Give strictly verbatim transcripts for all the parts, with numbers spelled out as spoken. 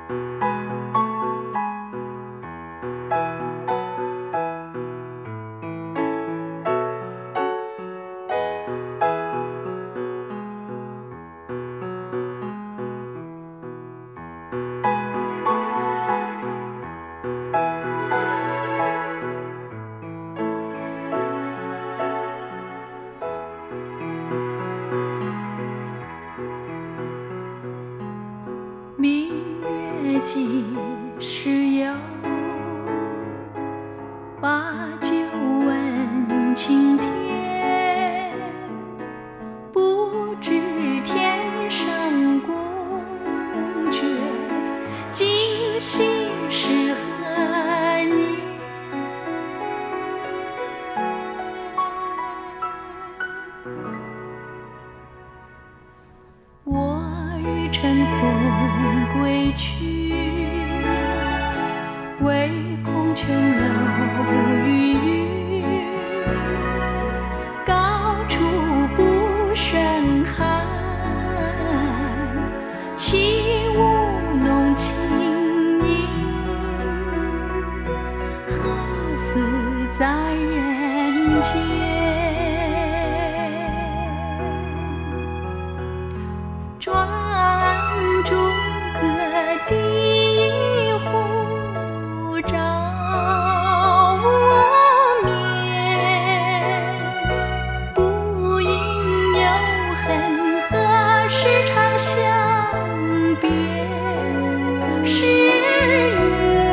明月几时有？把酒问青天。不知天上宫阙，今夕是何年？我欲乘风归去，唯恐琼楼玉宇，高处不胜寒。起舞弄清影，何似在人间？转朱阁地户，照无眠。不应有恨，何时长相别时圆？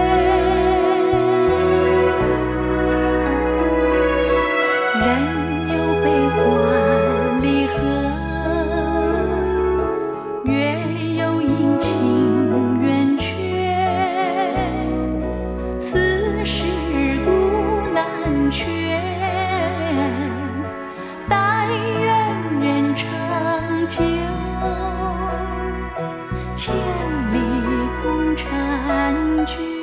人有悲欢离合，月有阴晴圆缺，此事古难全。但愿人长久，千里共婵娟。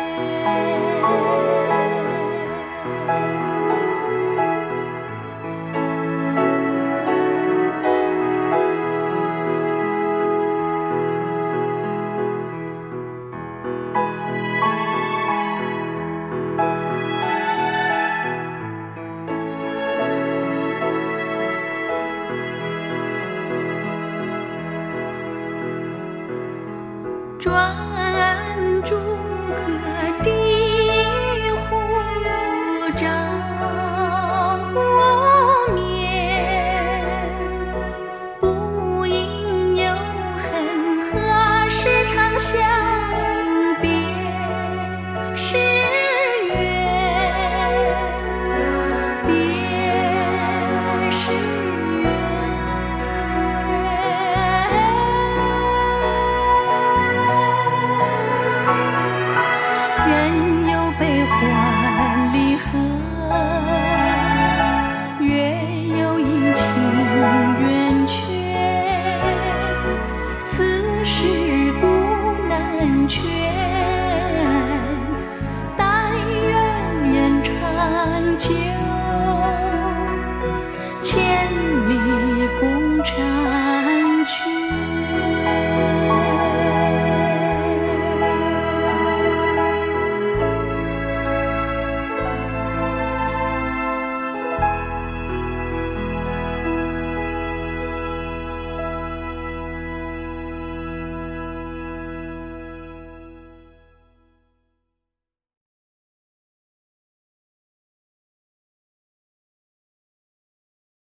转朱阁地户，照无眠。不应有恨，何时长相别时圆？别时人有悲欢离合，月有阴晴圆缺，此事古难全。